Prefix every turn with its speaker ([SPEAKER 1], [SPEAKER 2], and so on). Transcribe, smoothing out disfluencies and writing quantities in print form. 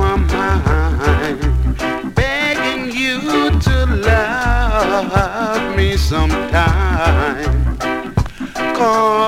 [SPEAKER 1] my mind, begging you to love me sometime. 'Cause